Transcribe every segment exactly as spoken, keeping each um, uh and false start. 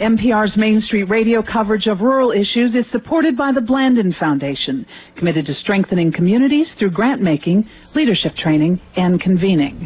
N P R's Main Street Radio coverage of rural issues is supported by the Blandin Foundation, committed to strengthening communities through grant-making, leadership training, and convening.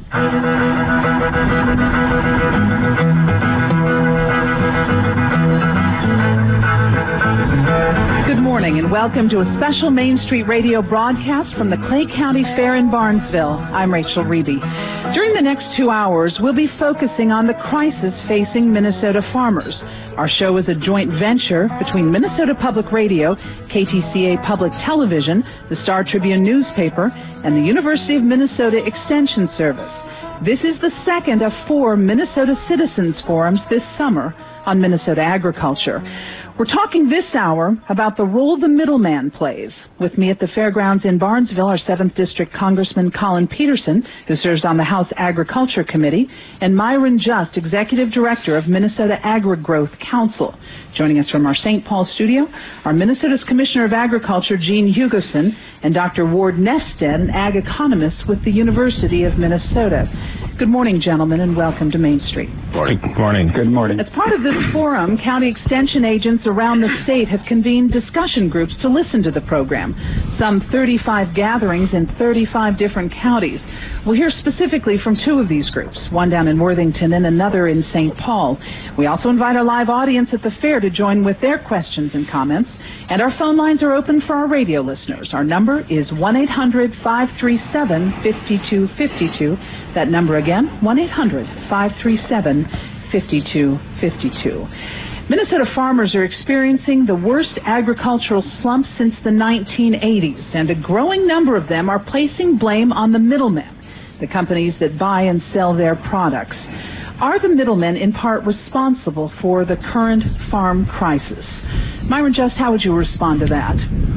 Good morning and welcome to a special Main Street Radio broadcast from the Clay County Fair in Barnesville. I'm Rachel Reeby. During the next two hours, we'll be focusing on the crisis facing Minnesota farmers. Our show is a joint venture between Minnesota Public Radio, K T C A Public Television, the Star Tribune newspaper, and the University of Minnesota Extension Service. This is the second of four Minnesota Citizens Forums this summer on Minnesota agriculture. We're talking this hour about the role the middleman plays. With me at the fairgrounds in Barnesville, our seventh District Congressman Collin Peterson, who serves on the House Agriculture Committee, and Myron Just, Executive Director of Minnesota Agri-Growth Council. Joining us from our Saint Paul studio are Minnesota's Commissioner of Agriculture, Gene Hugoson, and Doctor Ward Nestead, an ag economist with the University of Minnesota. Good morning, gentlemen, and welcome to Main Street. Morning. Good morning. Good morning. As part of this forum, county extension agents around the state have convened discussion groups to listen to the program. Some thirty-five gatherings in thirty-five different counties. We'll hear specifically from two of these groups, one down in Worthington and another in Saint Paul. We also invite our live audience at the fair to join with their questions and comments. And our phone lines are open for our radio listeners. Our number is one eight hundred, five three seven, five two five two. That number again, one eight hundred, five three seven, five two five two. Minnesota farmers are experiencing the worst agricultural slump since the nineteen eighties, and a growing number of them are placing blame on the middlemen, the companies that buy and sell their products. Are the middlemen in part responsible for the current farm crisis? Myron Just, how would you respond to that?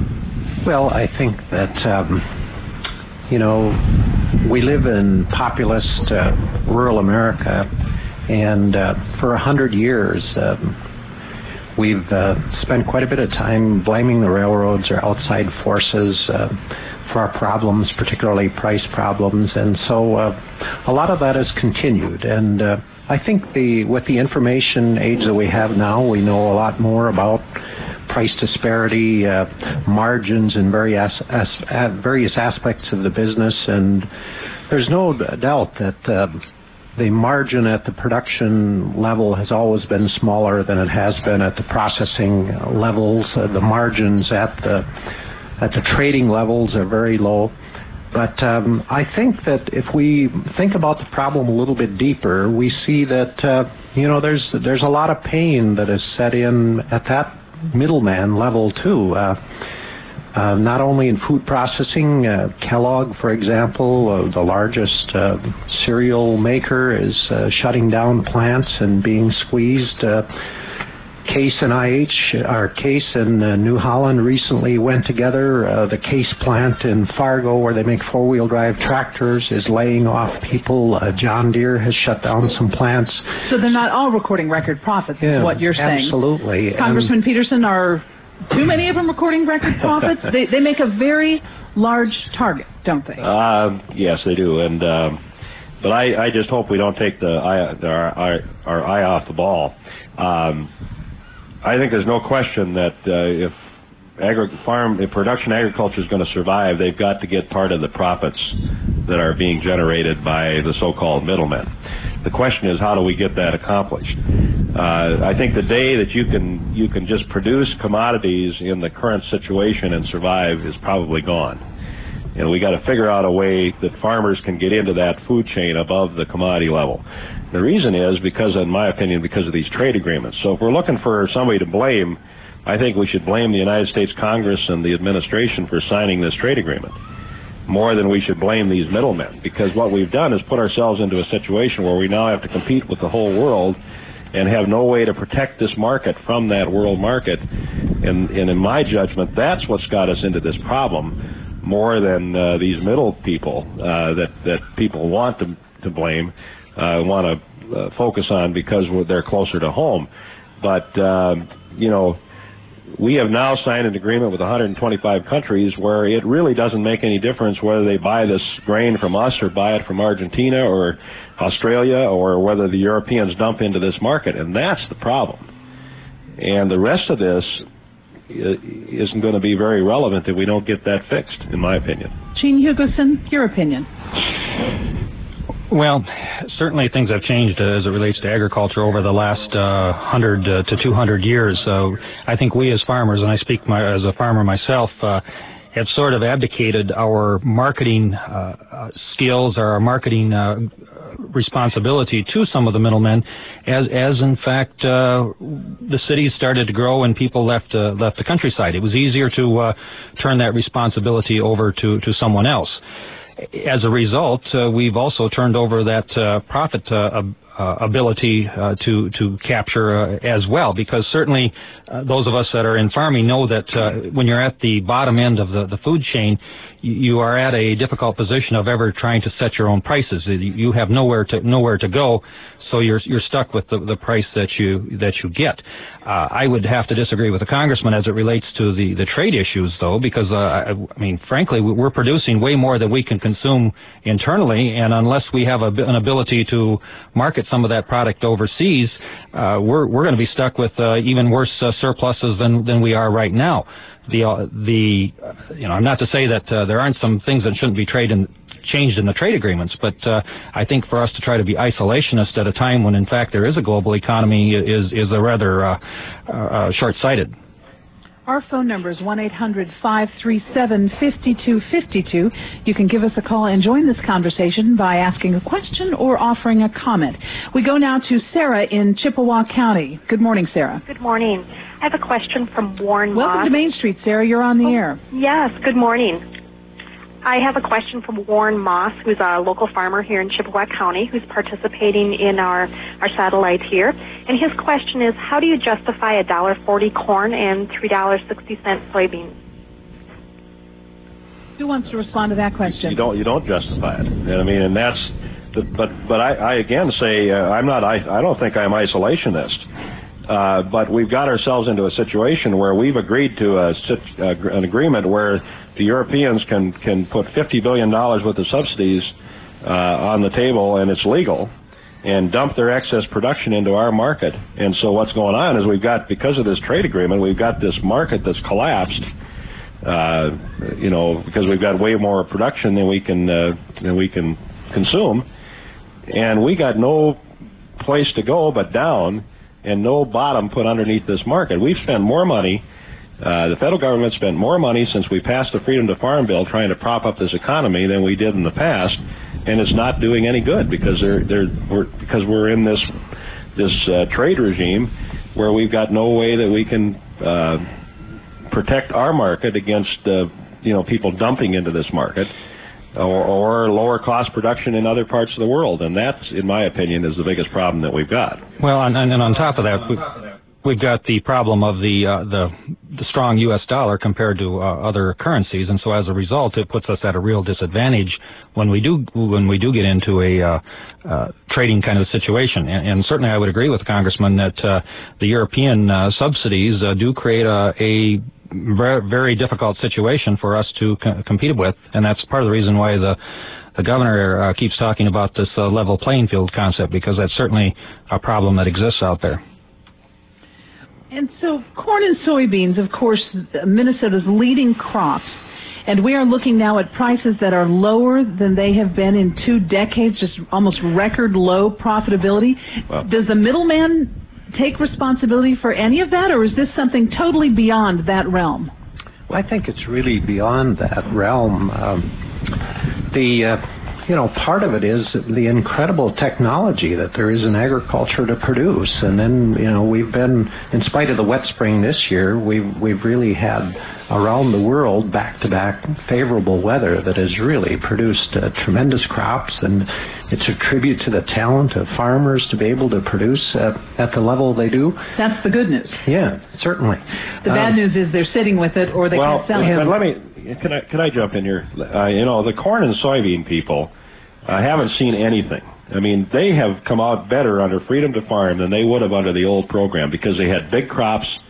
Well, I think that, um, you know, we live in populous uh, rural America, and uh, for a hundred years, um, we've uh, spent quite a bit of time blaming the railroads or outside forces uh, for our problems, particularly price problems, and so uh, a lot of that has continued. And uh, I think the with the information age that we have now, we know a lot more about price disparity, uh, margins in various as, as, various aspects of the business, and there's no doubt that uh, the margin at the production level has always been smaller than it has been at the processing levels. Uh, the margins at the at the trading levels are very low. But um, I think that if we think about the problem a little bit deeper, we see that uh, you know there's there's a lot of pain that is set in at that middleman level too. Uh, uh, not only in food processing, uh, Kellogg, for example, uh, the largest uh, cereal maker, is uh, shutting down plants and being squeezed. Uh, Case and I H, our Case and uh, New Holland recently went together. Uh, the Case plant in Fargo, where they make four-wheel drive tractors, is laying off people. Uh, John Deere has shut down some plants. So they're not all recording record profits, yeah, is what you're saying. Absolutely. Congressman and Peterson, are too many of them recording record profits? they, they make a very large target, don't they? Uh, yes, they do. And um, but I, I just hope we don't take the eye, our, our, our eye off the ball. Um, I think there's no question that uh, if agri- farm, if production agriculture is going to survive, they've got to get part of the profits that are being generated by the so-called middlemen. The question is, how do we get that accomplished? Uh, I think the day that you can you can just produce commodities in the current situation and survive is probably gone. And we got to figure out a way that farmers can get into that food chain above the commodity level. The reason is because, in my opinion, because of these trade agreements. So if we're looking for somebody to blame, I think we should blame the United States Congress and the administration for signing this trade agreement more than we should blame these middlemen, because what we've done is put ourselves into a situation where we now have to compete with the whole world and have no way to protect this market from that world market. And, and in my judgment, that's what's got us into this problem more than uh, these middle people uh, that, that people want to, to blame. I uh, want to uh, focus on because they're closer to home. But, uh, you know, we have now signed an agreement with one hundred twenty-five countries where it really doesn't make any difference whether they buy this grain from us or buy it from Argentina or Australia or whether the Europeans dump into this market, and that's the problem. And the rest of this isn't going to be very relevant if we don't get that fixed, in my opinion. Gene Hugoson, your opinion? Well, certainly things have changed uh, as it relates to agriculture over the last uh, one hundred uh, to two hundred years. So I think we as farmers, and I speak my, as a farmer myself, uh, have sort of abdicated our marketing uh, uh, skills, or our marketing uh, responsibility to some of the middlemen, as, as in fact uh, the cities started to grow and people left uh, left the countryside. It was easier to uh, turn that responsibility over to, to someone else. As a result, uh, we've also turned over that uh, profit uh, uh, ability uh, to to capture uh, as well, because certainly uh, those of us that are in farming know that uh, when you're at the bottom end of the, the food chain, you are at a difficult position of ever trying to set your own prices. You have nowhere to nowhere to go, so you're you're stuck with the, the price that you that you get. Uh, I would have to disagree with the congressman as it relates to the, the trade issues, though, because uh, I, I mean, frankly, we're producing way more than we can consume internally, and unless we have a, an ability to market some of that product overseas, uh, we're we're going to be stuck with uh, even worse uh, surpluses than than we are right now. The, uh, the, uh, you know, I'm not to say that uh, there aren't some things that shouldn't be trade in, changed in the trade agreements, but uh, I think for us to try to be isolationist at a time when, in fact, there is a global economy is is a rather uh, uh, short-sighted. Our phone number is one eight hundred five three seven five two five two. You can give us a call and join this conversation by asking a question or offering a comment. We go now to Sarah in Chippewa County. Good morning, Sarah. Good morning. I have a question from Warren Moss. Welcome to Main Street, Sarah. You're on the oh, air. Yes, good morning. I have a question from Warren Moss, who's a local farmer here in Chippewa County, who's participating in our, our satellite here. And his question is, how do you justify a one dollar forty corn and three dollars and sixty cents soybeans? Who wants to respond to that question? You don't. You don't justify it. I mean, and that's. The, but but I, I again say uh, I'm not. I, I don't think I'm isolationist. Uh, but we've got ourselves into a situation where we've agreed to a, a, an agreement where the Europeans can, can put fifty billion dollars worth of subsidies uh, on the table, and it's legal, and dump their excess production into our market. And so what's going on is we've got, because of this trade agreement, we've got this market that's collapsed, uh, you know, because we've got way more production than we can uh, than we can consume, and we got no place to go but down, and no bottom put underneath this market. We've spent more money, uh, the federal government spent more money since we passed the Freedom to Farm bill trying to prop up this economy than we did in the past, and it's not doing any good because they're, they're, we're, because we're in this, this uh, trade regime where we've got no way that we can uh, protect our market against uh, you know, people dumping into this market. Or, or lower cost production in other parts of the world, and that, in my opinion, is the biggest problem that we've got. Well, and, and on top of that, we've, we've got the problem of the uh, the the strong U S dollar compared to uh, other currencies, and so as a result, it puts us at a real disadvantage when we do when we do get into a uh, uh, trading kind of situation. And, and certainly, I would agree with the Congressman that uh, the European uh, subsidies uh, do create a, a very difficult situation for us to co- compete with, and that's part of the reason why the the governor uh, keeps talking about this uh, level playing field concept, because that's certainly a problem that exists out there. And so corn and soybeans, of course, Minnesota's leading crops, and we are looking now at prices that are lower than they have been in two decades, just almost record low profitability. Wow. Does the middleman take responsibility for any of that, or is this something totally beyond that realm? Well, I think it's really beyond that realm. Um, the, uh, you know, part of it is the incredible technology that there is in agriculture to produce. And then, you know, we've been, in spite of the wet spring this year, we've, we've really had around the world back-to-back favorable weather that has really produced uh, tremendous crops, and it's a tribute to the talent of farmers to be able to produce uh, at the level they do. That's the good news. Yeah, certainly. The bad um, news is they're sitting with it, or they well, can't sell it. But let me, can I, can I jump in here? Uh, you know, the corn and soybean people uh, haven't seen anything. I mean, they have come out better under Freedom to Farm than they would have under the old program, because they had big crops.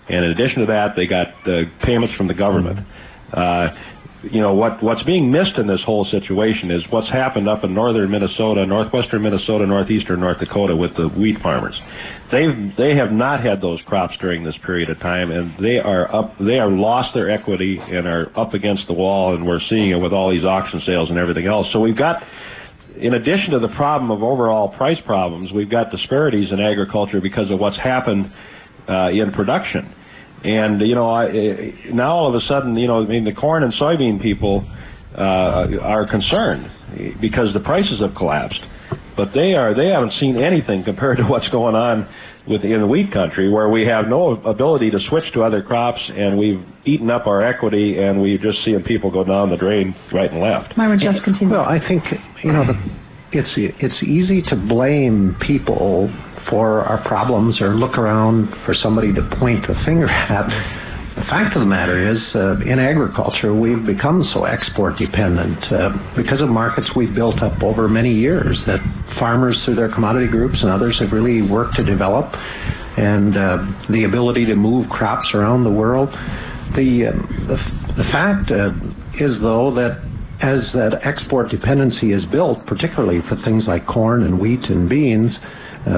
And in addition to that, they got uh, payments from the government. Uh, you know, what what's being missed in this whole situation is what's happened up in northern Minnesota, northwestern Minnesota, northeastern North Dakota with the wheat farmers. They've they have not had those crops during this period of time, and they are up. They are lost their equity and are up against the wall, and we're seeing it with all these auction sales and everything else. So we've got, in addition to the problem of overall price problems, we've got disparities in agriculture because of what's happened uh, in production. And, you know, I, now all of a sudden, you know, I mean, the corn and soybean people uh, are concerned because the prices have collapsed. But they are they haven't seen anything compared to what's going on with in the wheat country, where we have no ability to switch to other crops, and we've eaten up our equity, and we're just seeing people go down the drain right and left. Myron, just continue. Well, I think, you know, the, it's it's easy to blame people for our problems or look around for somebody to point the finger at. The fact of the matter is, uh, in agriculture, we've become so export dependent uh, because of markets we've built up over many years that farmers through their commodity groups and others have really worked to develop, and uh, the ability to move crops around the world. The, uh, the, the fact uh, is, though, that as that export dependency is built, particularly for things like corn and wheat and beans, Uh,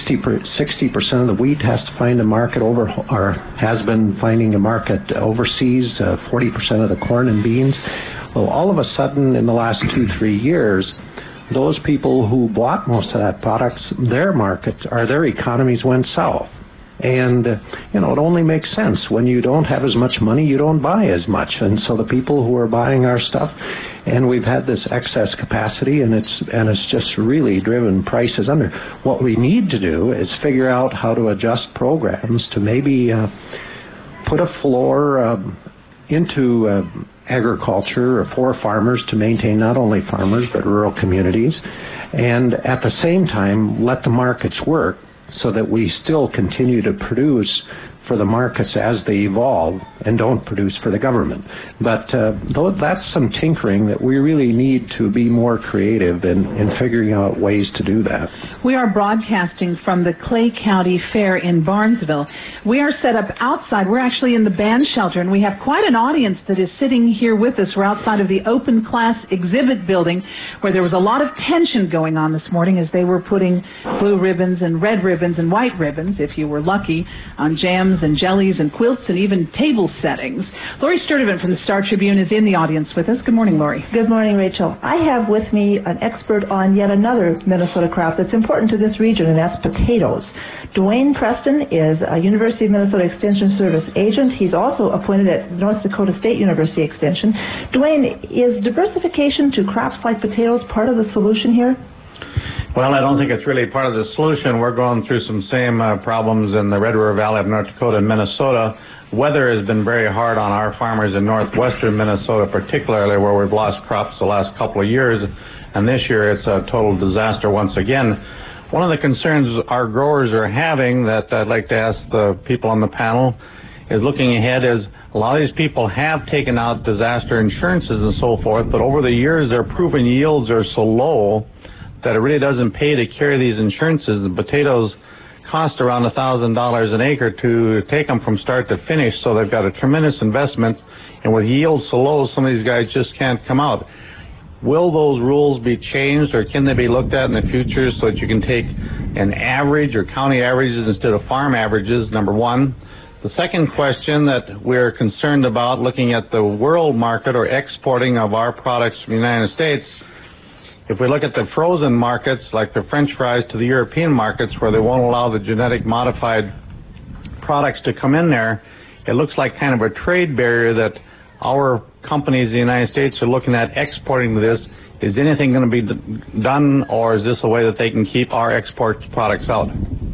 sixty percent of the wheat has to find a market over, or has been finding a market overseas, uh, forty percent of the corn and beans. Well, all of a sudden in the last two, three years, those people who bought most of that products, their markets, or their economies went south. And, uh, you know, it only makes sense. When you don't have as much money, you don't buy as much. And so the people who are buying our stuff, and we've had this excess capacity, and it's and it's just really driven prices under. What we need to do is figure out how to adjust programs to maybe uh, put a floor um, into uh, agriculture for farmers to maintain not only farmers but rural communities, and at the same time let the markets work so that we still continue to produce for the markets as they evolve and don't produce for the government. But uh, though that's some tinkering that we really need to be more creative in, in figuring out ways to do that. We are broadcasting from the Clay County Fair in Barnesville. We are set up outside. We're actually in the band shelter, and we have quite an audience that is sitting here with us. We're outside of the open class exhibit building, where there was a lot of tension going on this morning as they were putting blue ribbons and red ribbons and white ribbons, if you were lucky, on jams and jellies and quilts and even table settings. Lori Sturdivant from the Star Tribune is in the audience with us. Good morning, Lori. Good morning, Rachel. I have with me an expert on yet another Minnesota crop that's important to this region, and that's potatoes. Dwayne Preston is a University of Minnesota Extension Service agent. He's also appointed at North Dakota State University Extension. Dwayne, is diversification to crops like potatoes part of the solution here? Well, I don't think it's really part of the solution. We're going through some same uh, problems in the Red River Valley of North Dakota and Minnesota. Weather has been very hard on our farmers in northwestern Minnesota, particularly where we've lost crops the last couple of years, and this year it's a total disaster once again. One of the concerns our growers are having that I'd like to ask the people on the panel is looking ahead is a lot of these people have taken out disaster insurances and so forth, but over the years their proven yields are so low that it really doesn't pay to carry these insurances. The potatoes cost around one thousand dollars an acre to take them from start to finish, so they've got a tremendous investment, and with yields so low, some of these guys just can't come out. Will those rules be changed, or can they be looked at in the future so that you can take an average or county averages instead of farm averages, number one? The second question that we're concerned about, looking at the world market or exporting of our products from the United States, if we look at the frozen markets, like the French fries to the European markets, where they won't allow the genetic modified products to come in there, it looks like kind of a trade barrier that our companies in the United States are looking at exporting to this. Is anything going to be d- done, or is this a way that they can keep our export products out?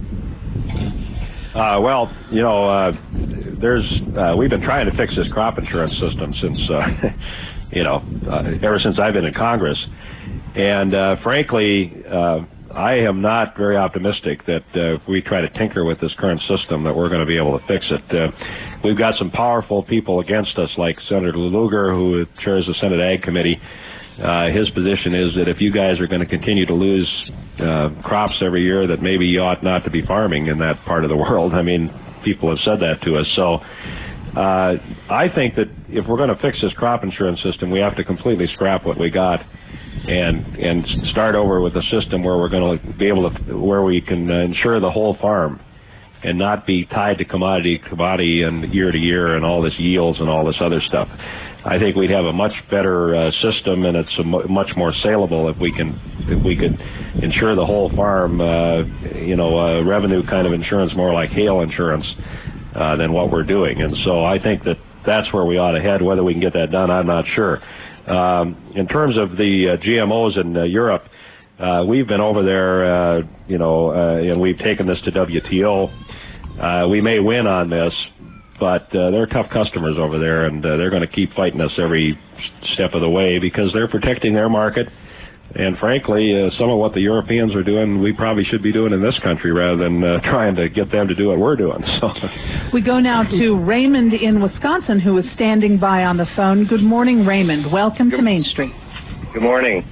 Uh, well, you know, uh, there's uh, we've been trying to fix this crop insurance system since, uh, you know, uh, ever since I've been in Congress. And uh, frankly, uh, I am not very optimistic that uh, if we try to tinker with this current system that we're going to be able to fix it. Uh, we've got some powerful people against us, like Senator Lugar, who chairs the Senate Ag Committee. Uh, his position is that if you guys are going to continue to lose uh, crops every year, that maybe you ought not to be farming in that part of the world. I mean, people have said that to us. So uh, I think that if we're going to fix this crop insurance system, we have to completely scrap what we got and and start over with a system where we're going to be able to, where we can uh, insure the whole farm and not be tied to commodity, commodity and year to year and all this yields and all this other stuff. I think we'd have a much better uh, system, and it's a m- much more saleable if we can, if we could insure the whole farm. Uh, you know, uh, revenue kind of insurance, more like hail insurance, uh, than what we're doing. And so I think that that's where we ought to head. Whether we can get that done, I'm not sure. Um, in terms of the uh, G M Os in uh, Europe, uh, we've been over there, uh, you know, uh, and we've taken this to W T O. Uh, we may win on this, but uh, they're tough customers over there, and uh, they're going to keep fighting us every step of the way because they're protecting their market. And frankly, uh, some of what the Europeans are doing, we probably should be doing in this country rather than uh, trying to get them to do what we're doing. So, we go now to Raymond in Wisconsin, who is standing by on the phone. Good morning, Raymond. Welcome Good, to Main Street. Good morning.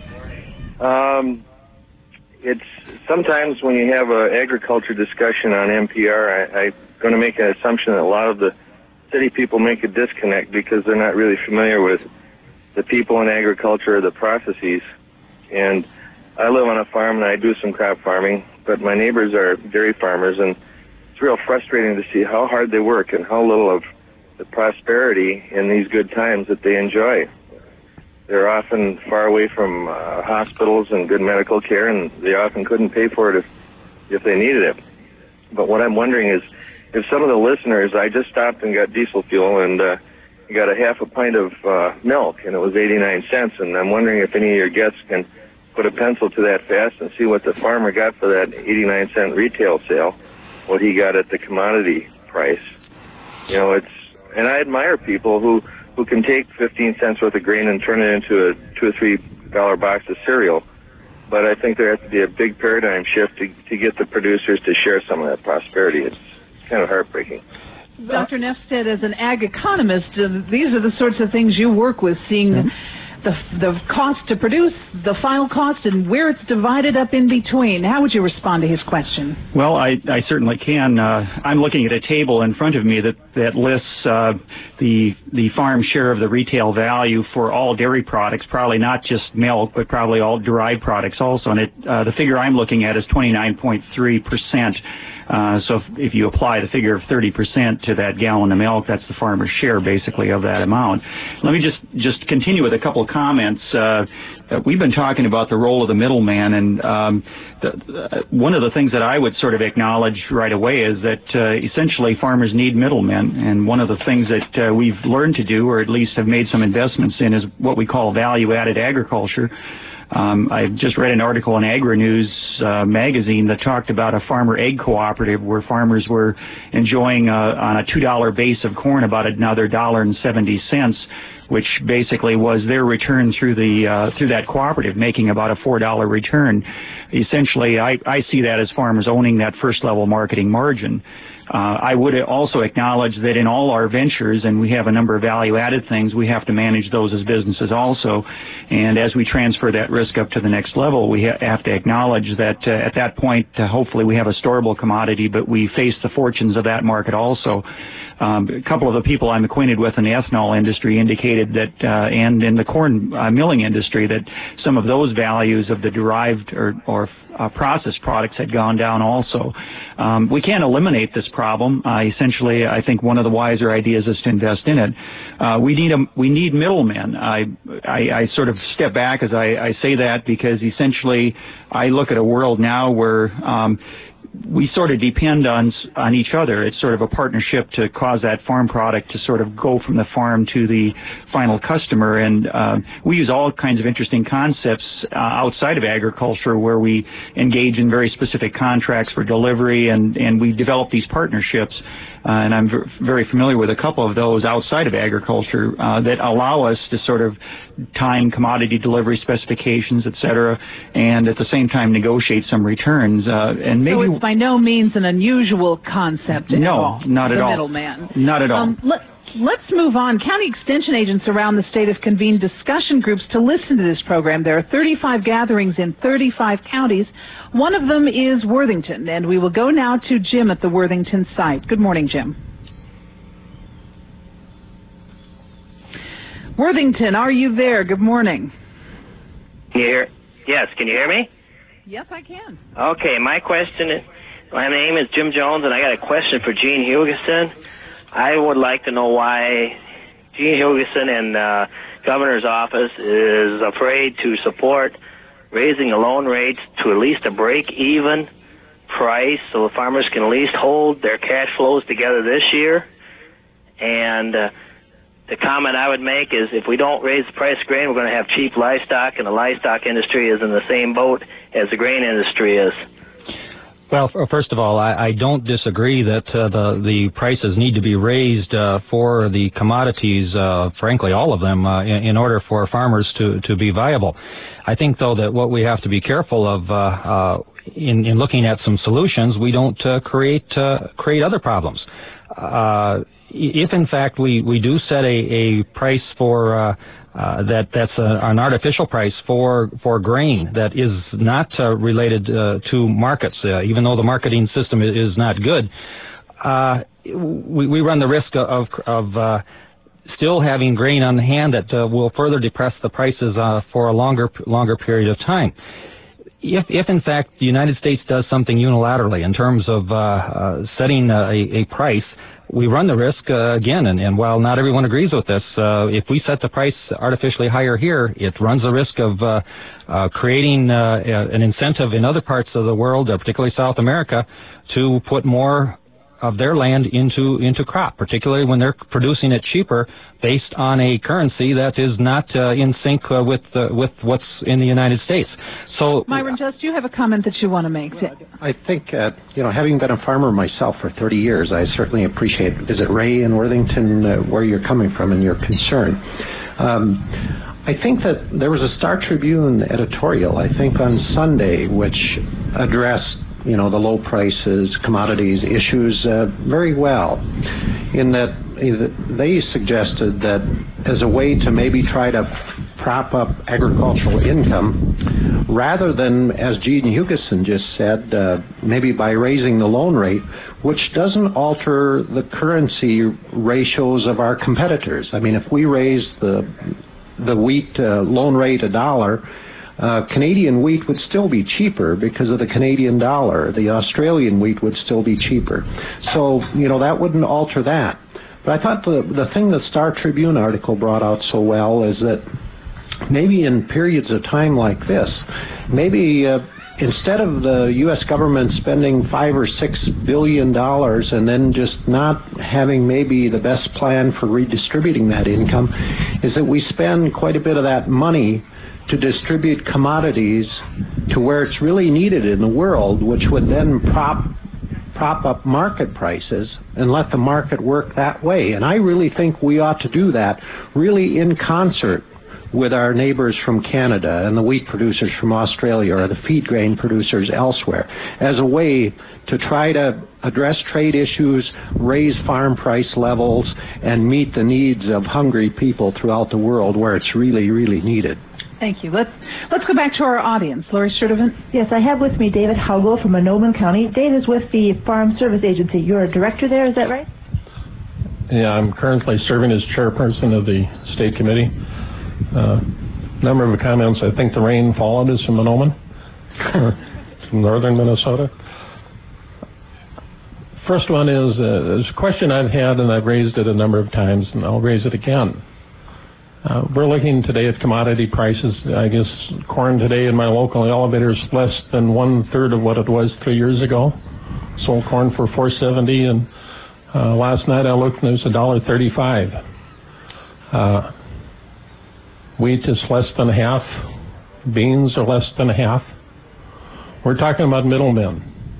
Um, it's sometimes when you have an agriculture discussion on N P R, I, I'm going to make an assumption that a lot of the city people make a disconnect because they're not really familiar with the people in agriculture or the processes. And I live on a farm and I do some crop farming, but my neighbors are dairy farmers, and it's real frustrating to see how hard they work and how little of the prosperity in these good times that they enjoy. They're often far away from uh, hospitals and good medical care, and they often couldn't pay for it if, if they needed it. But what I'm wondering is, if some of the listeners, I just stopped and got diesel fuel and uh, got a half a pint of uh, milk, and it was eighty-nine cents, and I'm wondering if any of your guests can put a pencil to that fast and see what the farmer got for that eighty-nine cent retail sale, what he got at the commodity price. You know, it's, and I admire people who, who can take fifteen cents worth of grain and turn it into a two or three dollar box of cereal. But I think there has to be a big paradigm shift to, to get the producers to share some of that prosperity. It's kind of heartbreaking. Doctor Nefstedt, as an ag economist, uh, these are the sorts of things you work with, seeing mm-hmm. the the cost to produce, the final cost, and where it's divided up in between. How would you respond to his question? Well, I, I certainly can. Uh, I'm looking at a table in front of me that, that lists uh, the the farm share of the retail value for all dairy products, probably not just milk, but probably all derived products also. And it, uh, the figure I'm looking at is twenty-nine point three percent. Uh, so if, if you apply the figure of thirty percent to that gallon of milk, that's the farmer's share, basically, of that amount. Let me just, just continue with a couple of comments. Uh, we've been talking about the role of the middleman, and um, the, uh, one of the things that I would sort of acknowledge right away is that uh, essentially farmers need middlemen, and one of the things that uh, we've learned to do, or at least have made some investments in, is what we call value-added agriculture. Um, I just read an article in Agri-News uh, magazine that talked about a farmer egg cooperative where farmers were enjoying uh, on a two dollar base of corn about another one dollar and seventy cents, which basically was their return through the uh, through that cooperative, making about a four dollar return. Essentially, I, I see that as farmers owning that first level marketing margin. Uh, I would also acknowledge that in all our ventures, and we have a number of value-added things, we have to manage those as businesses also. And as we transfer that risk up to the next level, we ha- have to acknowledge that uh, at that point, uh, hopefully we have a storable commodity, but we face the fortunes of that market also. Um, a couple of the people I'm acquainted with in the ethanol industry indicated that, uh, and in the corn uh, milling industry, that some of those values of the derived or, or uh, processed products had gone down also. Um, we can't eliminate this problem. Uh, essentially, I think one of the wiser ideas is to invest in it. Uh, we need a, we need middlemen. I, I, I sort of step back as I, I say that because essentially I look at a world now where um, we sort of depend on on each other. It's sort of a partnership to cause that farm product to sort of go from the farm to the final customer. And uh, we use all kinds of interesting concepts uh, outside of agriculture where we engage in very specific contracts for delivery, and, and we develop these partnerships. Uh, and I'm v- very familiar with a couple of those outside of agriculture uh, that allow us to sort of time commodity delivery specifications, et cetera, and at the same time negotiate some returns. Uh, and maybe so is by no means an unusual concept at no, all. not at the all. middleman. Not at all. Um, let, let's move on. County extension agents around the state have convened discussion groups to listen to this program. There are thirty-five gatherings in thirty-five counties. One of them is Worthington, and we will go now to Jim at the Worthington site. Good morning, Jim. Worthington, are you there? Good morning. Can you hear? Yes, can you hear me? Yes, I can. Okay, my question is, my name is Jim Jones, and I got a question for Gene Hugesson. I would like to know why Gene Hugesson and uh, Governor's office is afraid to support raising the loan rates to at least a break-even price so the farmers can at least hold their cash flows together this year. And uh, the comment I would make is if we don't raise the price of grain, we're going to have cheap livestock, and the livestock industry is in the same boat as the grain industry is. Well, first of all, I, I don't disagree that uh, the the prices need to be raised uh, for the commodities, uh, frankly, all of them, uh, in, in order for farmers to, to be viable. I think, though, that what we have to be careful of uh, uh, in, in looking at some solutions, we don't uh, create uh, create other problems. Uh, if, in fact, we, we do set a, a price for uh, Uh, that that's a, an artificial price for for grain that is not uh, related uh, to markets, uh, even though the marketing system is, is not good. Uh, we, we run the risk of of uh, still having grain on hand that uh, will further depress the prices uh, for a longer longer period of time. If, if in fact the United States does something unilaterally in terms of uh, uh, setting a, a price, we run the risk, uh, again, and, and while not everyone agrees with this, uh, if we set the price artificially higher here, it runs the risk of uh, uh, creating uh, an incentive in other parts of the world, uh, particularly South America, to put more of their land into into crop, particularly when they're producing it cheaper based on a currency that is not uh, in sync uh, with uh, with what's in the United States. So, Myron Just, do you have a comment that you want to make? I think, uh, you know, having been a farmer myself for thirty years, I certainly appreciate Visit Ray in Worthington, uh, where you're coming from and your concern. Um, I think that there was a Star Tribune editorial, I think on Sunday, which addressed, you know, the low prices, commodities issues uh, very well, in that they suggested that as a way to maybe try to prop up agricultural income, rather than, as Gene Hugesson just said, uh, maybe by raising the loan rate, which doesn't alter the currency ratios of our competitors. I mean, if we raise the the wheat uh, loan rate a dollar, Uh, Canadian wheat would still be cheaper because of the Canadian dollar. The Australian wheat would still be cheaper. So, you know, that wouldn't alter that. But I thought the, the thing the Star Tribune article brought out so well is that maybe in periods of time like this, maybe uh, instead of the U S government spending five or six billion dollars and then just not having maybe the best plan for redistributing that income, is that we spend quite a bit of that money to distribute commodities to where it's really needed in the world, which would then prop prop up market prices and let the market work that way. And I really think we ought to do that really in concert with our neighbors from Canada and the wheat producers from Australia or the feed grain producers elsewhere, as a way to try to address trade issues, raise farm price levels, and meet the needs of hungry people throughout the world where it's really, really needed. Thank you. Let's let's go back to our audience. Lori Sturtevant. Yes, I have with me David Howgill from Mahnomen County. Dave is with the Farm Service Agency. You're a director there, is that right? Yeah, I'm currently serving as chairperson of the state committee. Uh, number of comments. I think the rain followed us from Mahnomen, from northern Minnesota. First one is uh, there's a question I've had, and I've raised it a number of times, and I'll raise it again. Uh, we're looking today at commodity prices. I guess corn today in my local elevator is less than one third of what it was three years ago. Sold corn for four seventy, and uh, last night I looked and it was a dollar thirty-five. Uh, wheat is less than half. Beans are less than half. We're talking about middlemen.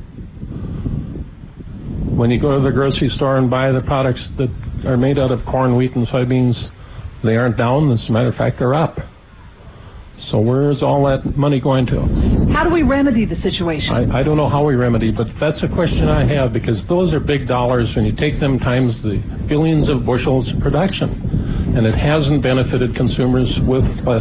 When you go to the grocery store and buy the products that are made out of corn, wheat, and soybeans, they aren't down. As a matter of fact, they're up. So where is all that money going to? How do we remedy the situation? I, I don't know how we remedy, but that's a question I have, because those are big dollars when you take them times the billions of bushels of production, and it hasn't benefited consumers with less,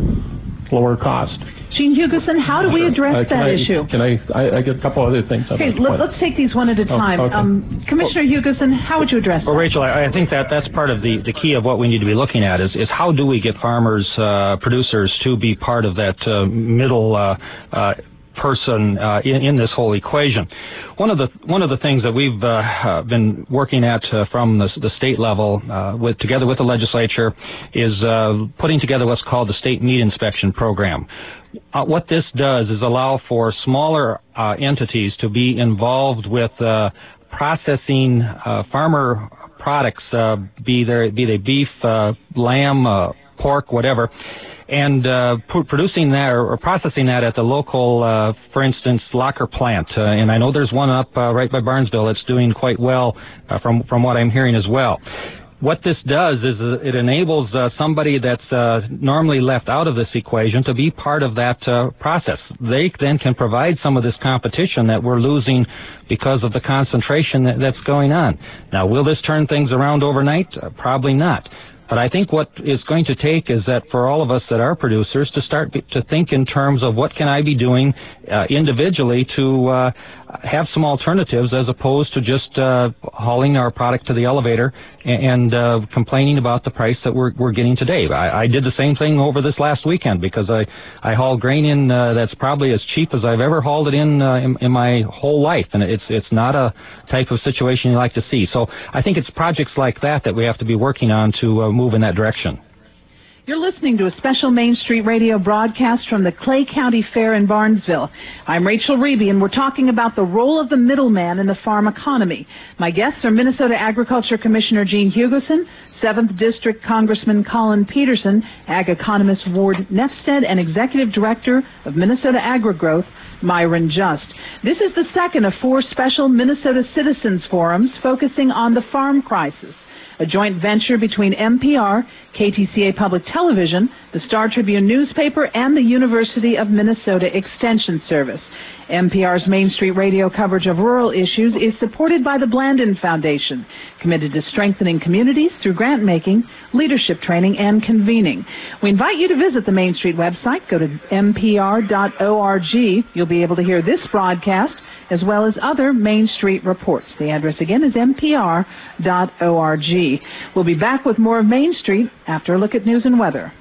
lower cost. Gene Hugoson, how do we address uh, that I, issue? Can I, I, I get a couple other things. Okay, let, let's take these one at a time. Oh, okay. um, Commissioner Hugoson, how would you address well, that? Rachel, I, I think that that's part of the, the key of what we need to be looking at is, is how do we get farmers, uh, producers to be part of that uh, middle uh, uh, person uh, in, in this whole equation. One of the one of the things that we've uh, uh, been working at uh, from the, the state level, uh, with together with the legislature, is uh, putting together what's called the State Meat Inspection Program. Uh, what this does is allow for smaller uh, entities to be involved with uh, processing uh, farmer products, uh, be they be they beef, uh, lamb, uh, pork, whatever. And uh, pr- producing that or, or processing that at the local, uh, for instance, locker plant. Uh, and I know there's one up uh, right by Barnesville that's doing quite well uh, from from what I'm hearing as well. What this does is uh, it enables uh, somebody that's uh, normally left out of this equation to be part of that uh, process. They then can provide some of this competition that we're losing because of the concentration that, that's going on. Now, will this turn things around overnight? Uh, probably not. But I think what is going to take is that for all of us that are producers to start to think in terms of what can I be doing uh, individually to uh, have some alternatives as opposed to just uh, hauling our product to the elevator and uh, complaining about the price that we're we're getting today. I, I did the same thing over this last weekend because I, I hauled grain in uh, that's probably as cheap as I've ever hauled it in, uh, in in my whole life, and it's it's not a type of situation you like to see. So I think it's projects like that that we have to be working on to uh, move in that direction. You're listening to a special Main Street Radio broadcast from the Clay County Fair in Barnesville. I'm Rachel Reeby, and we're talking about the role of the middleman in the farm economy. My guests are Minnesota Agriculture Commissioner Gene Hugoson, seventh District Congressman Colin Peterson, ag economist Ward Nefsted, and Executive Director of Minnesota Agri-Growth, Myron Just. This is the second of four special Minnesota Citizens Forums focusing on the farm crisis, a joint venture between M P R, K T C A Public Television, the Star Tribune newspaper, and the University of Minnesota Extension Service. M P R's Main Street Radio coverage of rural issues is supported by the Blandin Foundation, committed to strengthening communities through grant-making, leadership training, and convening. We invite you to visit the Main Street website. Go to m p r dot org. You'll be able to hear this broadcast as well as other Main Street reports. The address again is m p r dot org. We'll be back with more of Main Street after a look at news and weather.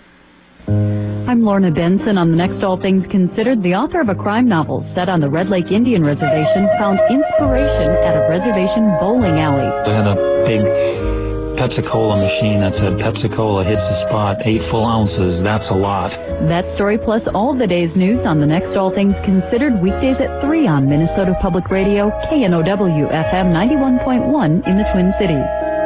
I'm Lorna Benson. On the next All Things Considered, the author of a crime novel set on the Red Lake Indian Reservation found inspiration at a reservation bowling alley. They had a big Pepsi-Cola machine that said Pepsi-Cola hits the spot, eight full ounces, that's a lot. That story plus all of the day's news on the next All Things Considered, weekdays at three on Minnesota Public Radio, K N O W F M ninety-one point one in the Twin Cities.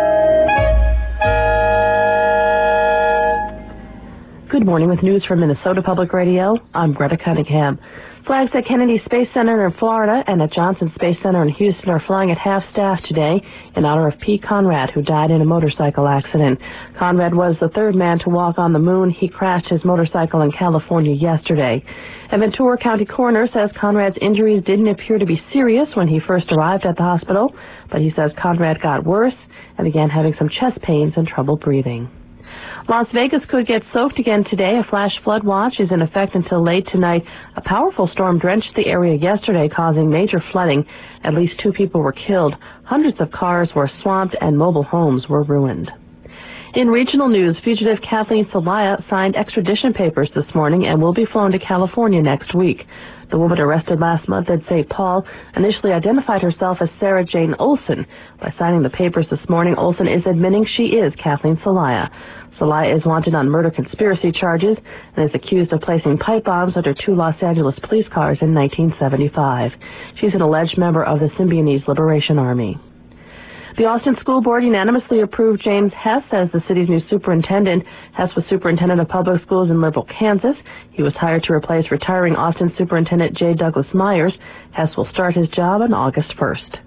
Good morning with news from Minnesota Public Radio. I'm Greta Cunningham. Flags at Kennedy Space Center in Florida and at Johnson Space Center in Houston are flying at half-staff today in honor of Pete Conrad, who died in a motorcycle accident. Conrad was the third man to walk on the moon. He crashed his motorcycle in California yesterday. A Ventura County coroner says Conrad's injuries didn't appear to be serious when he first arrived at the hospital, but he says Conrad got worse and began having some chest pains and trouble breathing. Las Vegas could get soaked again today. A flash flood watch is in effect until late tonight. A powerful storm drenched the area yesterday, causing major flooding. At least two people were killed. Hundreds of cars were swamped and mobile homes were ruined. In regional news, fugitive Kathleen Celaya signed extradition papers this morning and will be flown to California next week. The woman arrested last month at Saint Paul initially identified herself as Sarah Jane Olson. By signing the papers this morning, Olson is admitting she is Kathleen Celaya. Celaya is wanted on murder conspiracy charges and is accused of placing pipe bombs under two Los Angeles police cars in nineteen seventy-five. She's an alleged member of the Symbionese Liberation Army. The Austin School Board unanimously approved James Hess as the city's new superintendent. Hess was superintendent of public schools in Liberal, Kansas. He was hired to replace retiring Austin Superintendent J. Douglas Myers. Hess will start his job on August first.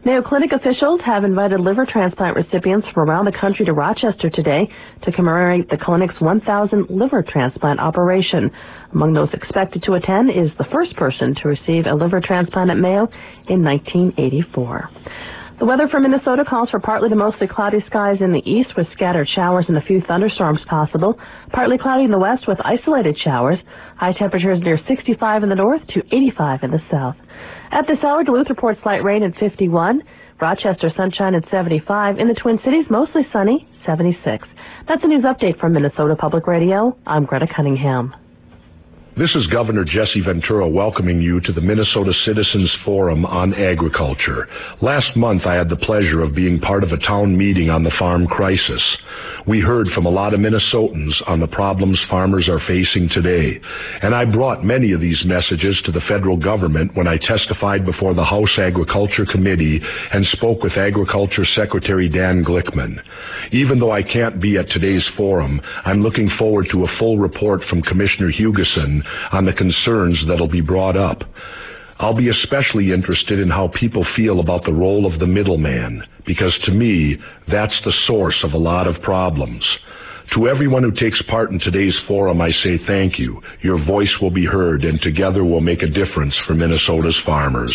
Mayo Clinic officials have invited liver transplant recipients from around the country to Rochester today to commemorate the clinic's one thousandth liver transplant operation. Among those expected to attend is the first person to receive a liver transplant at Mayo in nineteen eighty-four. The weather for Minnesota calls for partly to mostly cloudy skies in the east with scattered showers and a few thunderstorms possible. Partly cloudy in the west with isolated showers. High temperatures near sixty-five in the north to eighty-five in the south. At this hour, Duluth reports light rain at fifty-one. Rochester, sunshine at seventy-five. In the Twin Cities, mostly sunny, seventy-six. That's a news update from Minnesota Public Radio. I'm Greta Cunningham. This is Governor Jesse Ventura welcoming you to the Minnesota Citizens Forum on Agriculture. Last month, I had the pleasure of being part of a town meeting on the farm crisis. We heard from a lot of Minnesotans on the problems farmers are facing today, and I brought many of these messages to the federal government when I testified before the House Agriculture Committee and spoke with Agriculture Secretary Dan Glickman. Even though I can't be at today's forum, I'm looking forward to a full report from Commissioner Hugeson on the concerns that'll be brought up. I'll be especially interested in how people feel about the role of the middleman, because to me, that's the source of a lot of problems. To everyone who takes part in today's forum, I say thank you. Your voice will be heard, and together we'll make a difference for Minnesota's farmers.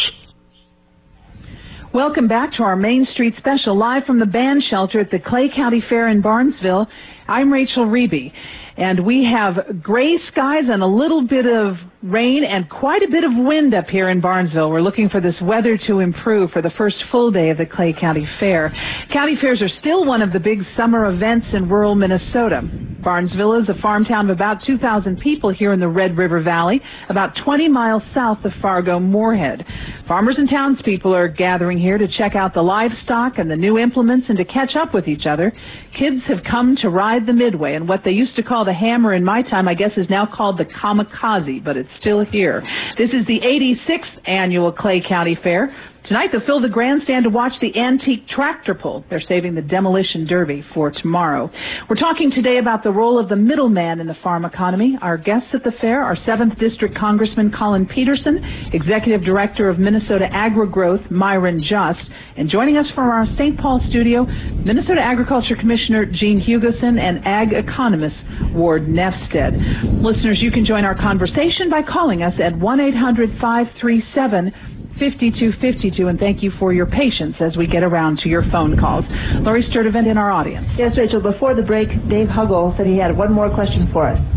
Welcome back to our Main Street special, live from the band shelter at the Clay County Fair in Barnesville. I'm Rachel Reeby, and we have gray skies and a little bit of rain and quite a bit of wind up here in Barnesville. We're looking for this weather to improve for the first full day of the Clay County Fair. County fairs are still one of the big summer events in rural Minnesota. Barnesville is a farm town of about two thousand people here in the Red River Valley, about twenty miles south of Fargo-Moorhead. Farmers and townspeople are gathering here to check out the livestock and the new implements and to catch up with each other. Kids have come to ride the Midway, and what they used to call the hammer in my time, I guess, is now called the kamikaze, but it's still here. This is the eighty-sixth annual Clay County Fair. Tonight they'll fill the grandstand to watch the antique tractor pull. They're saving the demolition derby for tomorrow. We're talking today about the role of the middleman in the farm economy. Our guests at the fair are seventh District Congressman Collin Peterson, Executive Director of Minnesota Agri-Growth, Myron Just, and joining us from our Saint Paul studio, Minnesota Agriculture Commissioner Gene Hugeson and Ag Economist Ward Nefsted. Listeners, you can join our conversation by calling us at one eight hundred five three seven fifty-two fifty-two, and thank you for your patience as we get around to your phone calls. Lori Sturdivant in our audience. Yes, Rachel, before the break, Dave Huggle said he had one more question for us.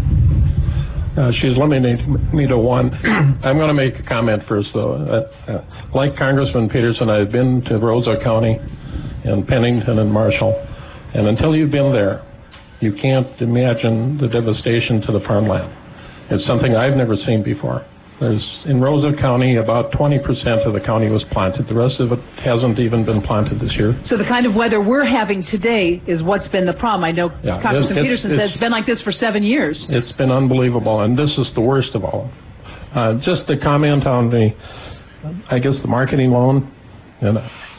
Uh, she's limiting me to one. I'm going to make a comment first, though. Uh, uh, like Congressman Peterson, I've been to Rosa County and Pennington and Marshall, and until you've been there, you can't imagine the devastation to the farmland. It's something I've never seen before. There's, in Rosa County, about twenty percent of the county was planted. The rest of it hasn't even been planted this year. So the kind of weather we're having today is what's been the problem. I know yeah, Congressman it's, Peterson it's, said it's been like this for seven years. It's been unbelievable, and this is the worst of all. Uh, just to comment on the, I guess, the marketing loan, and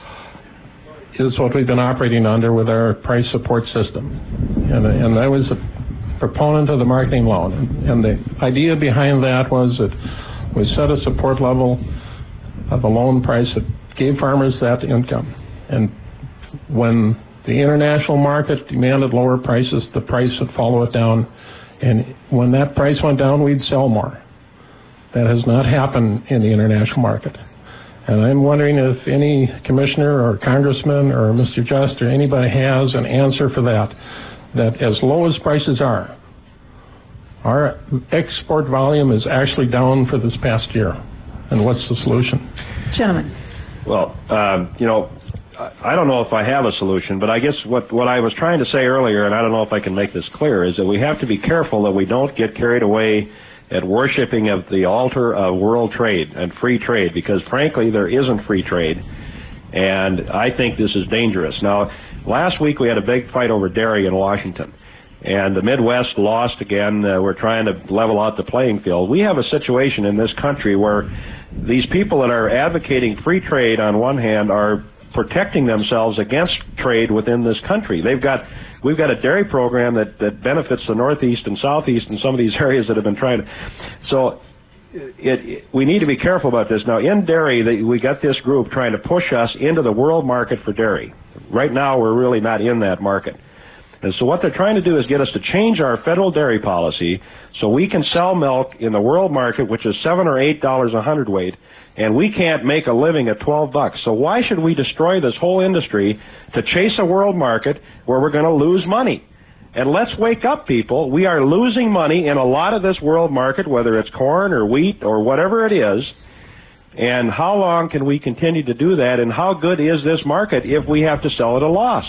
is what we've been operating under with our price support system. And, and I was a proponent of the marketing loan, and, and the idea behind that was that we set a support level of a loan price that gave farmers that income. And when the international market demanded lower prices, the price would follow it down. And when that price went down, we'd sell more. That has not happened in the international market. And I'm wondering if any commissioner or congressman or Mister Just or anybody has an answer for that, that as low as prices are, our export volume is actually down for this past year. And what's the solution? Gentlemen. Well, um, you know, I don't know if I have a solution, but I guess what, what I was trying to say earlier, and I don't know if I can make this clear, is that we have to be careful that we don't get carried away at worshiping of the altar of world trade and free trade, because frankly there isn't free trade, and I think this is dangerous. Now, last week we had a big fight over dairy in Washington, and the Midwest lost again. Uh, we're trying to level out the playing field. We have a situation in this country where these people that are advocating free trade on one hand are protecting themselves against trade within this country. They've got, we've got a dairy program that, that benefits the Northeast and Southeast and some of these areas that have been trying to. So it, it, we need to be careful about this. Now, in dairy, the, we got this group trying to push us into the world market for dairy. Right now, we're really not in that market. And so what they're trying to do is get us to change our federal dairy policy so we can sell milk in the world market, which is seven or eight dollars a hundredweight, and we can't make a living at twelve bucks. So why should we destroy this whole industry to chase a world market where we're going to lose money? And let's wake up, people. We are losing money in a lot of this world market, whether it's corn or wheat or whatever it is. And how long can we continue to do that? And how good is this market if we have to sell at a loss?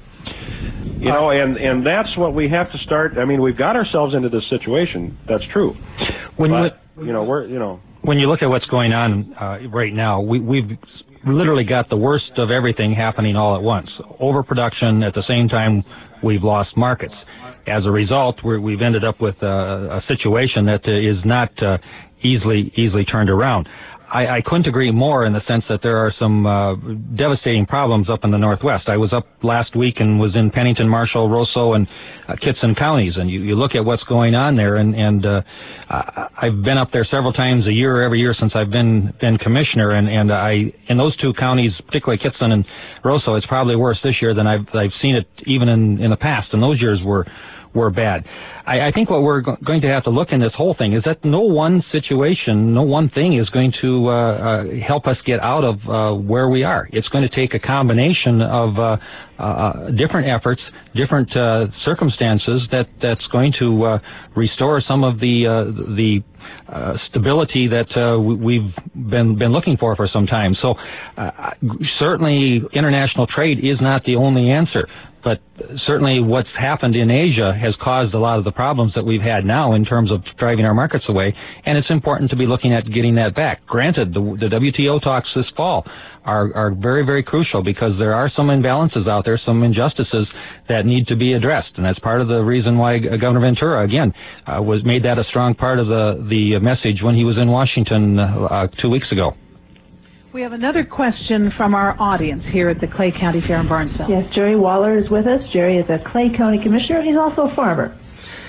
You know, and, and that's what we have to start. I mean, we've got ourselves into this situation. That's true. When but, you, you know, we're, you know. When you look at what's going on uh, right now, we, we've literally got the worst of everything happening all at once. Overproduction, at the same time, we've lost markets. As a result, we're, we've ended up with a, a situation that uh, is not uh, easily easily turned around. I, I couldn't agree more in the sense that there are some uh, devastating problems up in the Northwest. I was up last week and was in Pennington, Marshall, Roseau, and uh, Kitson counties, and you, you look at what's going on there, and, and uh, I've been up there several times a year, every year since I've been been commissioner, and, and I in those two counties, particularly Kitson and Roseau, it's probably worse this year than I've I've seen it even in, in the past, and those years were were bad. I, I think what we're go- going to have to look in this whole thing is that no one situation, no one thing is going to uh, uh, help us get out of uh, where we are. It's going to take a combination of uh, uh, different efforts, different uh, circumstances that that's going to uh, restore some of the uh, the uh, stability that uh, we've been been looking for for some time. So uh, certainly international trade is not the only answer. But certainly what's happened in Asia has caused a lot of the problems that we've had now in terms of driving our markets away, and it's important to be looking at getting that back. Granted, the, the W T O talks this fall are, are very, very crucial because there are some imbalances out there, some injustices that need to be addressed, and that's part of the reason why Governor Ventura, again, uh, was made that a strong part of the, the message when he was in Washington uh, two weeks ago. We have another question from our audience here at the Clay County Fair in Barnesville. Yes, Jerry Waller is with us. Jerry is a Clay County Commissioner. He's also a farmer.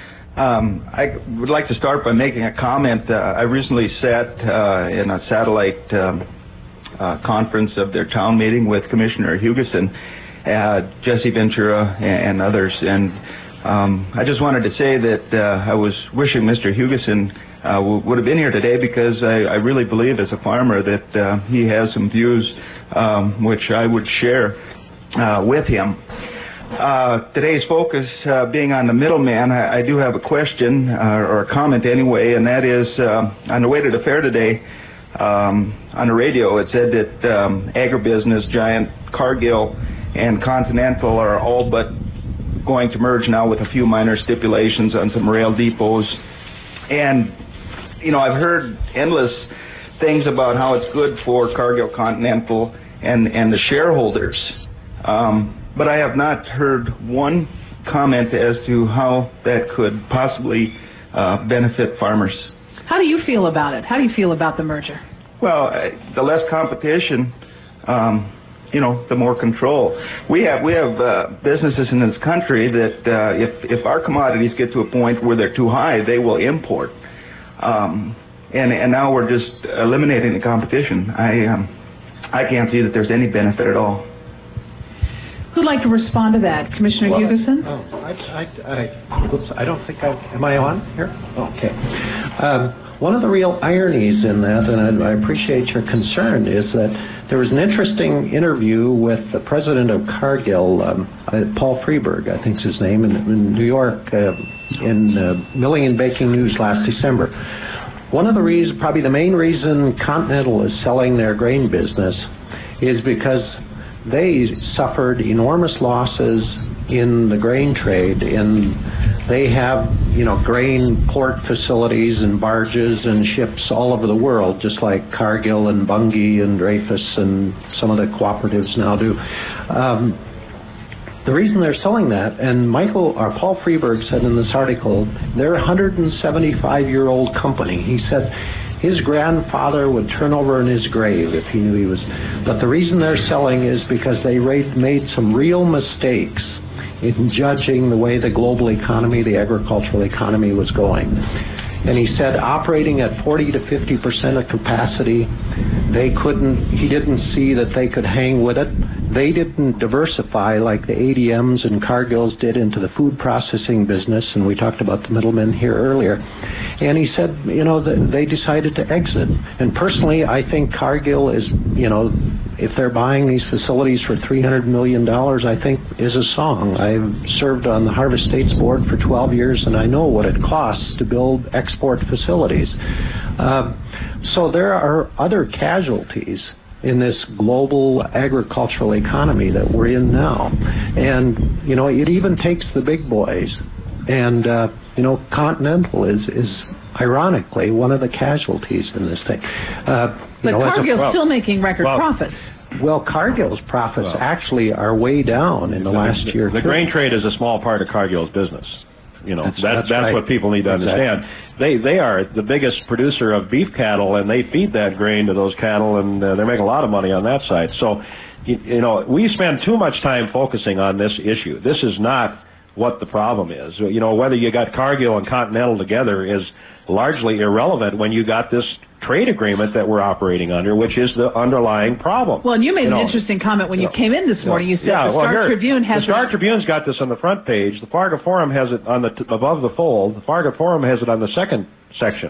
Um, I would like to start by making a comment. Uh, I recently sat uh, in a satellite um, uh, conference of their town meeting with Commissioner Hugeson, uh, Jesse Ventura, and, and others. And um, I just wanted to say that uh, I was wishing Mister Hugeson Uh, would have been here today because I, I really believe as a farmer that uh, he has some views um, which I would share uh, with him. Uh, today's focus uh, being on the middleman, I, I do have a question uh, or a comment anyway, and that is uh, on the way to the fair today um, on the radio it said that um, agribusiness giant Cargill and Continental are all but going to merge now with a few minor stipulations on some rail depots. And you know, I've heard endless things about how it's good for Cargill, Continental, and, and the shareholders. Um, but I have not heard one comment as to how that could possibly uh, benefit farmers. How do you feel about it? How do you feel about the merger? Well, uh, the less competition, um, you know, the more control. We have we have uh, businesses in this country that uh, if if our commodities get to a point where they're too high, they will import. Um, and and now we're just eliminating the competition. I um, I can't see that there's any benefit at all. Who'd like to respond to that, Commissioner well, Hugeson? Oh, I, I, I, oops, I don't think I am I on here. Okay. Um, one of the real ironies in that, and I, I appreciate your concern, is that there was an interesting interview with the president of Cargill, um, uh, Paul Freeberg, I think is his name, in, in New York. Uh, in uh, Milling and Baking News last December. One of the reasons, probably the main reason Continental is selling their grain business is because they suffered enormous losses in the grain trade. And they have, you know, grain port facilities and barges and ships all over the world, just like Cargill and Bunge and Dreyfus and some of the cooperatives now do. Um, The reason they're selling that, and Michael or Paul Freeberg said in this article, they're a one hundred seventy-five-year-old company. He said his grandfather would turn over in his grave if he knew he was. But the reason they're selling is because they made some real mistakes in judging the way the global economy, the agricultural economy, was going. And he said operating at forty to fifty percent of capacity, they couldn't, he didn't see that they could hang with it. They didn't diversify like the A D Ms and Cargills did into the food processing business, and we talked about the middlemen here earlier. And he said, you know, the, they decided to exit. And personally, I think Cargill is, you know, if they're buying these facilities for three hundred million dollars, I think is a song. I've served on the Harvest States Board for twelve years, and I know what it costs to build export facilities. Uh, so there are other casualties in this global agricultural economy that we're in now. And, you know, it even takes the big boys. And, uh, you know, Continental is, is ironically one of the casualties in this thing. Uh, but know, Cargill's well, still making record well, profits. Well, Cargill's profits well, actually are way down in the, the last the, year. The too. grain trade is a small part of Cargill's business. You know, that's, that, that's, that's right. what people need to exactly. understand. They they are the biggest producer of beef cattle, and they feed that grain to those cattle, and uh, they make a lot of money on that side. So, you, you know, we spend too much time focusing on this issue. This is not what the problem is. You know, whether you got Cargill and Continental together is largely irrelevant when you got this trade agreement that we're operating under, which is the underlying problem. Well, and you made you an know, interesting comment when you, you know, came in this morning. You said yeah, the well, Star here, Tribune has... The Star Tribune's got this on the front page. The Fargo Forum has it on the t- above the fold. The Fargo Forum has it on the second section.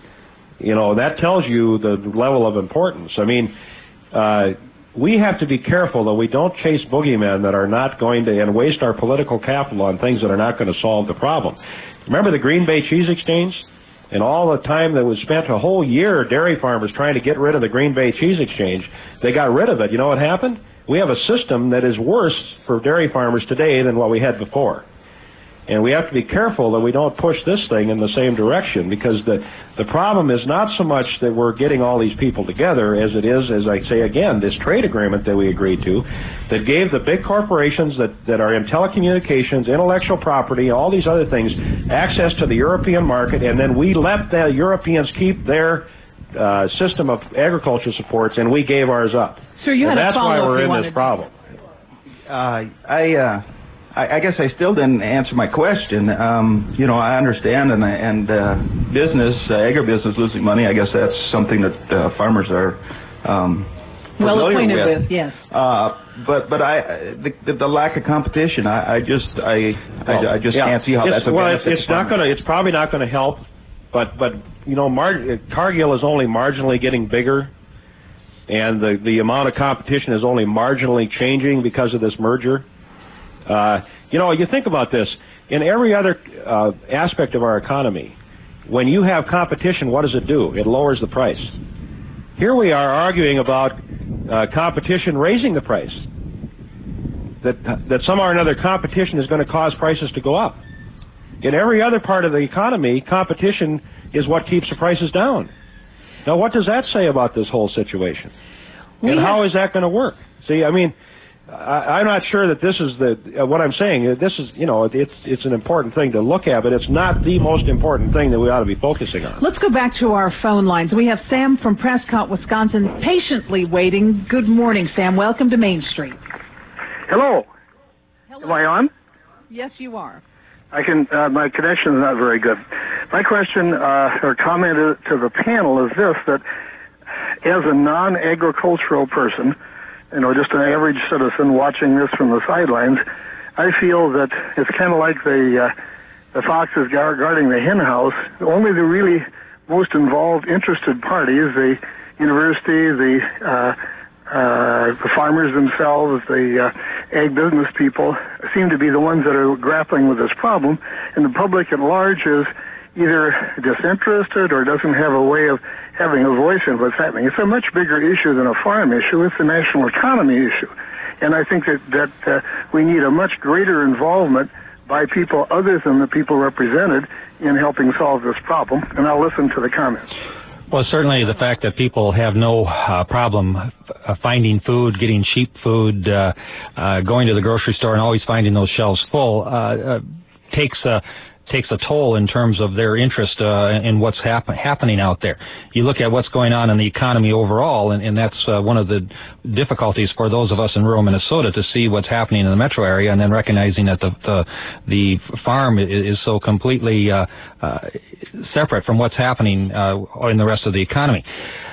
You know, that tells you the level of importance. I mean, uh, we have to be careful that we don't chase boogeymen that are not going to, and waste our political capital on things that are not going to solve the problem. Remember the Green Bay Cheese Exchange? And all the time that was spent, a whole year, dairy farmers trying to get rid of the Green Bay Cheese Exchange, they got rid of it. You know what happened? We have a system that is worse for dairy farmers today than what we had before. And we have to be careful that we don't push this thing in the same direction, because the, the problem is not so much that we're getting all these people together as it is, as I say again, this trade agreement that we agreed to that gave the big corporations that, that are in telecommunications, intellectual property, all these other things, access to the European market, and then we let the Europeans keep their uh, system of agriculture supports, and we gave ours up. So you and had that's a why we're in wanted. this problem. Uh, I... Uh I, I guess I still didn't answer my question. Um, you know, I understand, and and uh, business, uh, agribusiness losing money. I guess that's something that uh, farmers are um, well acquainted with. with. Yes. Uh, but but I the, the lack of competition. I, I just I well, I, I just yeah. can't see how it's, that's a well. benefit. It's, it's not going to. It's probably not going to help. But but you know, Mar- Cargill is only marginally getting bigger, and the the amount of competition is only marginally changing because of this merger. Uh, you know, you think about this. In every other uh, aspect of our economy, when you have competition, what does it do? It lowers the price. Here we are arguing about uh, competition raising the price. That, that somehow or another competition is going to cause prices to go up. In every other part of the economy, competition is what keeps the prices down. Now, what does that say about this whole situation? We and how is that going to work? See, I mean... I, I'm not sure that this is the uh, what I'm saying. This is, you know, it's it's an important thing to look at, but it's not the most important thing that we ought to be focusing on. Let's go back to our phone lines. We have Sam from Prescott, Wisconsin, patiently waiting. Good morning, Sam. Welcome to Main Street. Hello. Hello. Am I on? Yes, you are. I can. Uh, my connection is not very good. My question uh, or comment to the panel is this: that as a non-agricultural person, you know, just an average citizen watching this from the sidelines, I feel that it's kind of like the uh, the foxes guarding the hen house. Only the really most involved, interested parties, the university, the uh, uh, the farmers themselves, the uh, ag business people, seem to be the ones that are grappling with this problem, and the public at large is either disinterested or doesn't have a way of having a voice in what's happening. It's a much bigger issue than a farm issue. It's a national economy issue. And I think that, that uh, we need a much greater involvement by people other than the people represented in helping solve this problem. And I'll listen to the comments. Well, certainly the fact that people have no uh, problem uh, finding food, getting cheap food, uh, uh, going to the grocery store and always finding those shelves full uh, uh, takes a takes a toll in terms of their interest uh, in what's happen- happening out there. You look at what's going on in the economy overall, and, and that's uh, one of the difficulties for those of us in rural Minnesota to see what's happening in the metro area, and then recognizing that the the, the farm is, is so completely uh, uh, separate from what's happening uh, in the rest of the economy.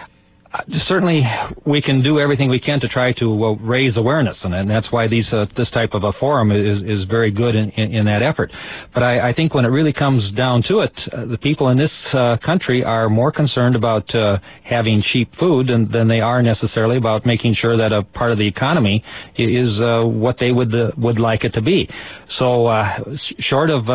Uh, certainly, we can do everything we can to try to uh, raise awareness, and, and that's why these uh, this type of a forum is is very good in, in, in that effort. But I, I think when it really comes down to it, uh, the people in this uh, country are more concerned about uh, having cheap food than, than they are necessarily about making sure that a part of the economy is uh, what they would uh, would like it to be. So, uh, short of uh,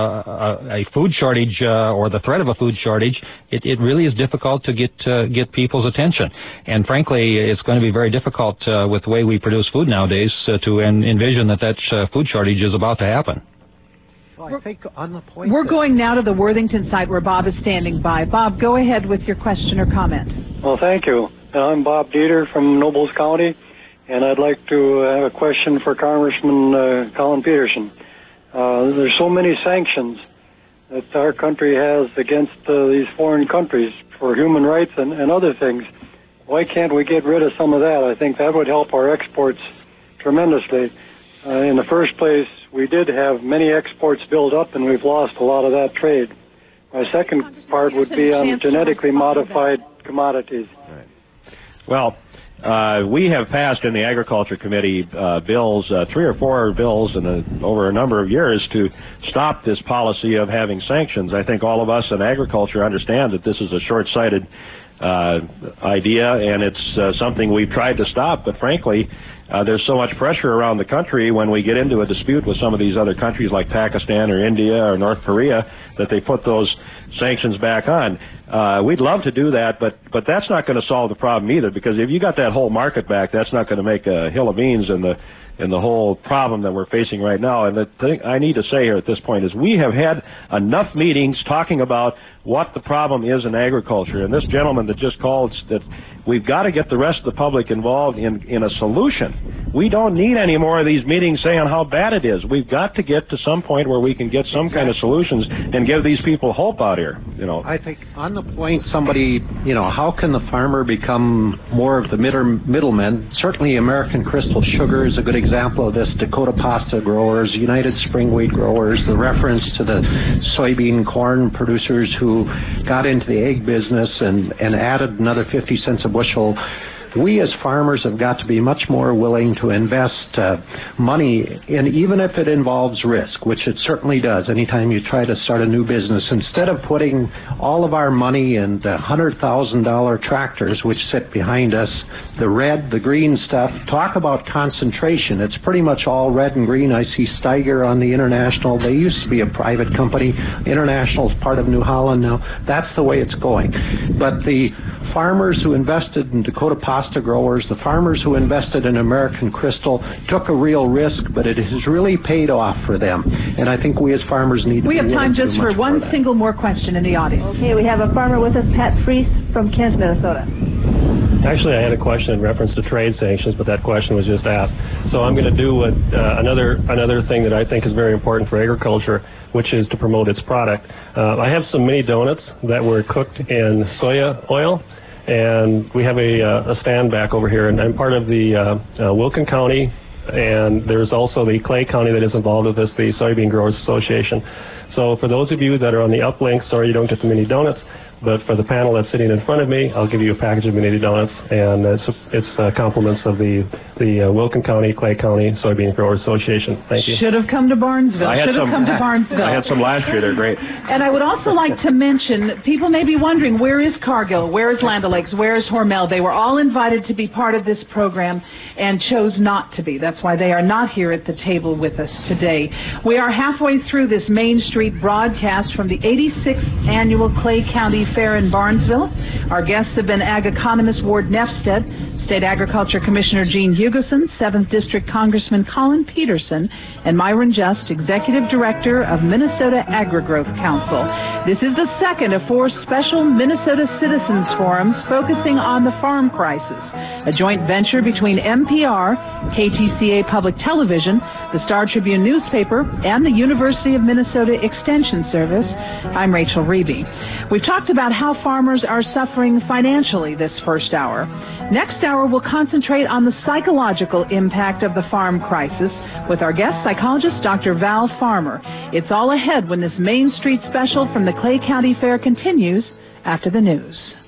a, a food shortage uh, or the threat of a food shortage, it, it really is difficult to get uh, get people's attention. And frankly, it's going to be very difficult uh, with the way we produce food nowadays uh, to en- envision that that uh, food shortage is about to happen. Well, I think on the point We're that going now to the Worthington site where Bob is standing by. Bob, go ahead with your question or comment. Well, thank you. I'm Bob Dieter from Nobles County, and I'd like to have a question for Congressman uh, Collin Peterson. Uh, there's so many sanctions that our country has against uh, these foreign countries for human rights and, and other things. Why can't we get rid of some of that? I think that would help our exports tremendously. Uh, in the first place, we did have many exports build up, and we've lost a lot of that trade. My second part would be on genetically modified commodities. Right. Well, uh, we have passed in the Agriculture Committee uh, bills, uh, three or four bills in a, over a number of years to stop this policy of having sanctions. I think all of us in agriculture understand that this is a short-sighted uh, idea, and it's uh, something we've tried to stop, but frankly, Uh, there's so much pressure around the country when we get into a dispute with some of these other countries like Pakistan or India or North Korea that they put those sanctions back on. Uh, we'd love to do that, but but that's not going to solve the problem either, because if you got that whole market back, that's not going to make a hill of beans in the in the whole problem that we're facing right now. And the thing I need to say here at this point is we have had enough meetings talking about what the problem is in agriculture. And this gentleman that just called, that we've got to get the rest of the public involved in, in a solution. We don't need any more of these meetings saying how bad it is. We've got to get to some point where we can get some kind of solutions and give these people hope out here. You know, I think on the point, somebody, you know, how can the farmer become more of the middleman? Certainly American Crystal Sugar is a good example of this, Dakota Pasta growers, United Spring Wheat growers, the reference to the soybean corn producers who got into the egg business and, and added another fifty cents a bushel. We as farmers have got to be much more willing to invest uh, money in, even if it involves risk, which it certainly does anytime you try to start a new business. Instead of putting all of our money in the one hundred thousand dollars tractors which sit behind us, the red, the green stuff, talk about concentration. It's pretty much all red and green. I see Steiger on the International. They used to be a private company. International is part of New Holland now. That's the way it's going. But the farmers who invested in Dakota Pasta growers, the farmers who invested in American Crystal took a real risk, but it has really paid off for them. And I think we as farmers need to We have time just for one for single more question in the audience. Okay, we have a farmer with us, Pat Freese from Kent, Minnesota. Actually, I had a question in reference to trade sanctions, but that question was just asked. So I'm going to do what, uh, another another thing that I think is very important for agriculture, which is to promote its product. Uh, I have some mini donuts that were cooked in soya oil, and we have a, uh, a stand back over here, and I'm part of the uh, uh, Wilkin County, and there's also the Clay County that is involved with this, the Soybean Growers Association. So for those of you that are on the uplink, sorry you don't get the mini donuts, but for the panel that's sitting in front of me, I'll give you a package of mini donuts, and it's it's uh, compliments of the the uh, Wilkin County, Clay County Soybean Growers Association. Thank you. Should have come to Barnesville. I had Should have some, come to Barnesville. I had some last year. They're great. And I would also like to mention, people may be wondering, where is Cargill? Where is Land O'Lakes? Where is Hormel? They were all invited to be part of this program and chose not to be. That's why they are not here at the table with us today. We are halfway through this Main Street broadcast from the eighty-sixth Annual Clay County Fair in Barnesville. Our guests have been Ag Economist Ward Nefsted, State Agriculture Commissioner Gene Hugoson, seventh District Congressman Collin Peterson, and Myron Just, Executive Director of Minnesota Agri-Growth Council. This is the second of four special Minnesota Citizens Forums focusing on the farm crisis, a joint venture between M P R, K T C A Public Television, the Star Tribune newspaper, and the University of Minnesota Extension Service. I'm Rachel Reeby. We've talked about how farmers are suffering financially this first hour. Next hour, we'll concentrate on the psychological impact of the farm crisis with our guest psychologist, Doctor Val Farmer. It's all ahead when this Main Street special from the Clay County Fair continues after the news.